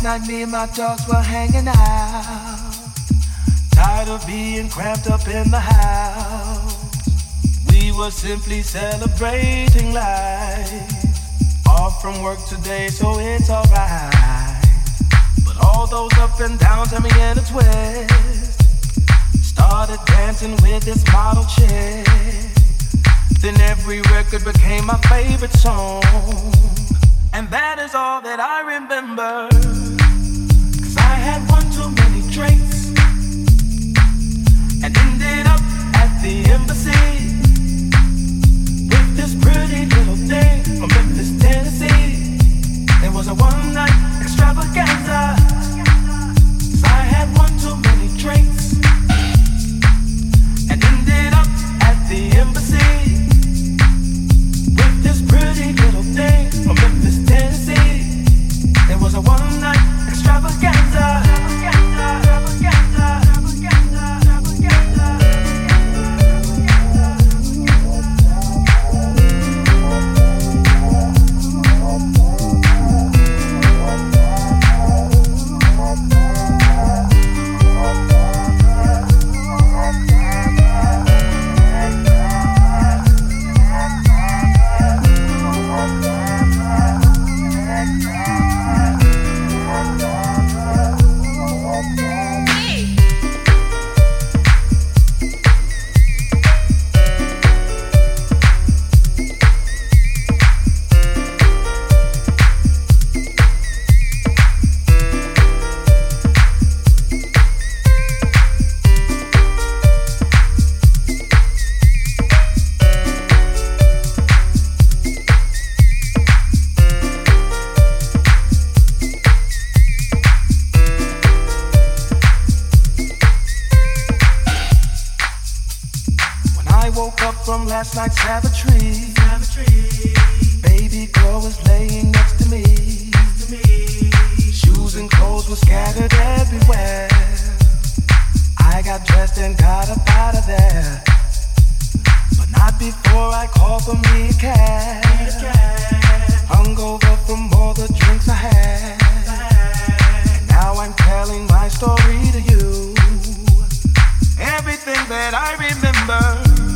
night me and my dogs were hanging out. Tired of being cramped up in the house. We were simply celebrating life. Off from work today, so it's alright. But all those up and downs had me in a twist. Started dancing with this model chick. Then every record became my favorite song. And that is all that I remember. 'Cause I had one too many drinks and ended up at the embassy with this pretty little thing from Memphis, Tennessee. It was a one-night extravaganza. 'Cause I had one too many drinks and ended up at the embassy with this pretty little thing from Memphis, Tennessee. It was a one-night extravaganza. Last night's savagery. Baby girl was laying next to me. Shoes and clothes were scattered everywhere. I got dressed and got up out of there, but not before I called for me a cab. Hungover from all the drinks I had, and now I'm telling my story to you. Everything that I remember